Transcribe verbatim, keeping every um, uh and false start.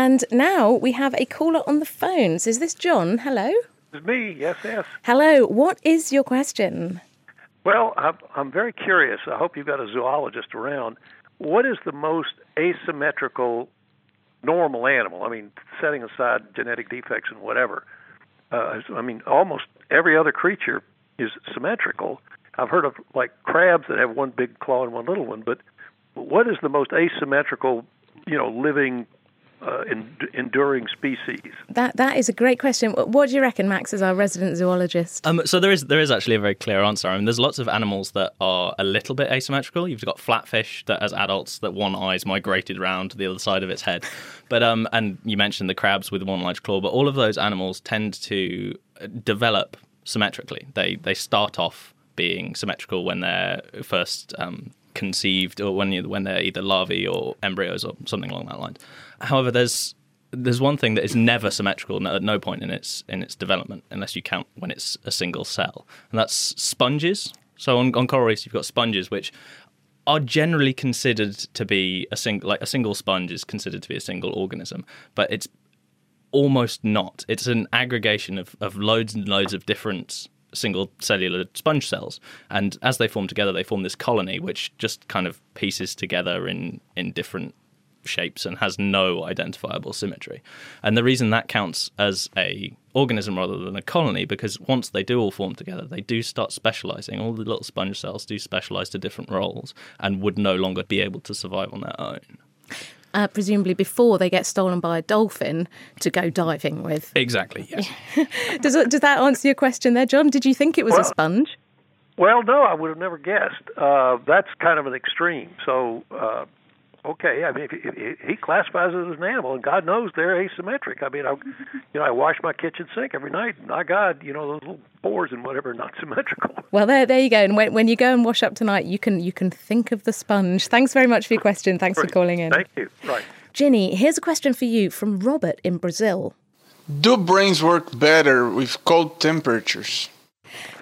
And now we have a caller on the phones. Is this John? Hello? It's me, yes, yes. Hello, what is your question? Well, I'm, I'm very curious. I hope you've got a zoologist around. What is the most asymmetrical normal animal? I mean, setting aside genetic defects and whatever. Uh, I mean, almost every other creature is symmetrical. I've heard of, like, crabs that have one big claw and one little one, but what is the most asymmetrical, you know, living Uh, en- enduring species? That that is a great question. What do you reckon, Max, as our resident zoologist? Um, so there is there is actually a very clear answer. I mean, there's lots of animals that are a little bit asymmetrical. You've got flatfish that, as adults, that one eye's migrated around to the other side of its head. But um, and you mentioned the crabs with one large claw. But all of those animals tend to develop symmetrically. They they start off being symmetrical when they're first um, conceived, or when you, when they're either larvae or embryos or something along that line. However, there's there's one thing that is never symmetrical at no point in its in its development, unless you count when it's a single cell, and that's sponges. So on, on coral reefs, you've got sponges, which are generally considered to be a single, like a single sponge is considered to be a single organism, but it's almost not. It's an aggregation of, of loads and loads of different single cellular sponge cells, and as they form together, they form this colony, which just kind of pieces together in in different shapes and has no identifiable symmetry. And the reason that counts as a organism rather than a colony, because once they do all form together, they do start specializing. All the little sponge cells do specialize to different roles and would no longer be able to survive on their own. Uh, presumably before they get stolen by a dolphin to go diving with. Exactly, yes. does, does that answer your question there, John? Did you think it was well, a sponge? Well, no, I would have never guessed. Uh, that's kind of an extreme. So, uh, okay, I mean, if, if, if he classifies it as an animal, and God knows they're asymmetric. I mean, I, you know, I wash my kitchen sink every night, and my God, you know, those little pores and whatever are not symmetrical. Well, there, there you go. And when, when you go and wash up tonight, you can you can think of the sponge. Thanks very much for your question. Thanks Great. for calling in. Thank you. Right. Ginny, here's a question for you from Robert in Brazil. Do brains work better with cold temperatures?